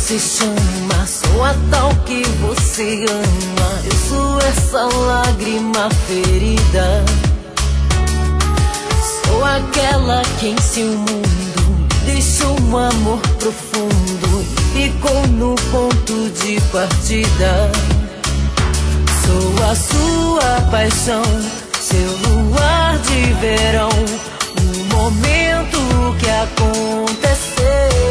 se chama, sou a tal que você ama. Eu sou essa lágrima ferida, sou aquela que em seu mundo deixou um amor profundo e ficou no ponto de partida. Sou a sua paixão, seu luar de verão, o momento que aconteceu.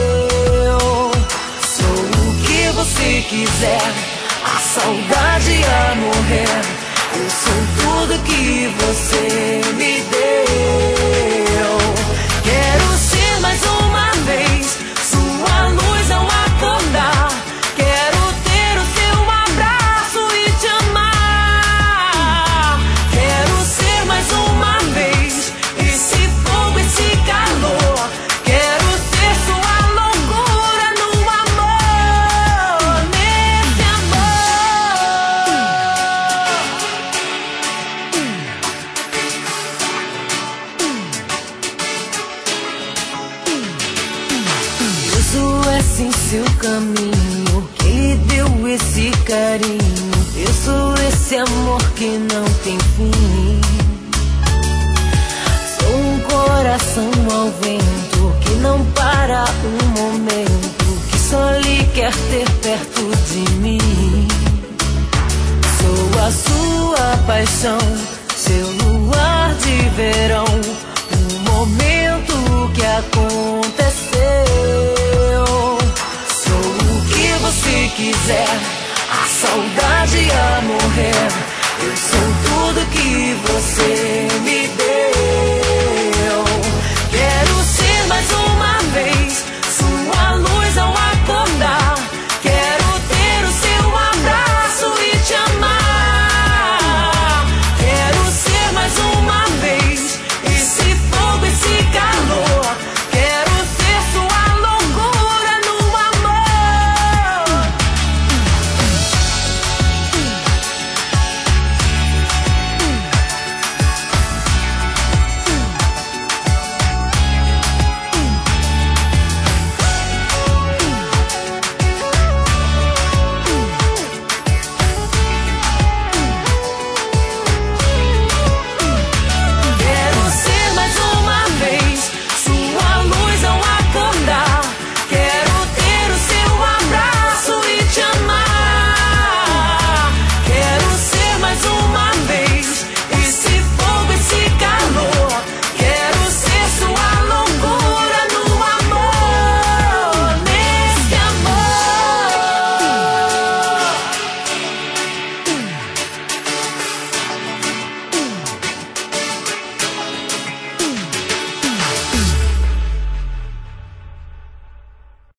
Sou o que você quiser, a saudade a morrer. Eu sou tudo que você me deu. Quero ser mais uma vez sua luz ao acordar. Quero ter o seu abraço e te amar. Quero ser mais uma vez esse fogo, esse calor. Quero ser sua loucura no amor, nesse amor. Eu sou esse em seu caminho, que lhe deu esse carinho. Eu sou esse amor que não tem fim. Sou um coração ao vento, que não para um momento, que só lhe quer ter perto de mim. Sou a sua paixão, seu luar de verão, o momento que aconteceu. Sou o que você quiser, a saudade a morrer. Eu sou tudo que você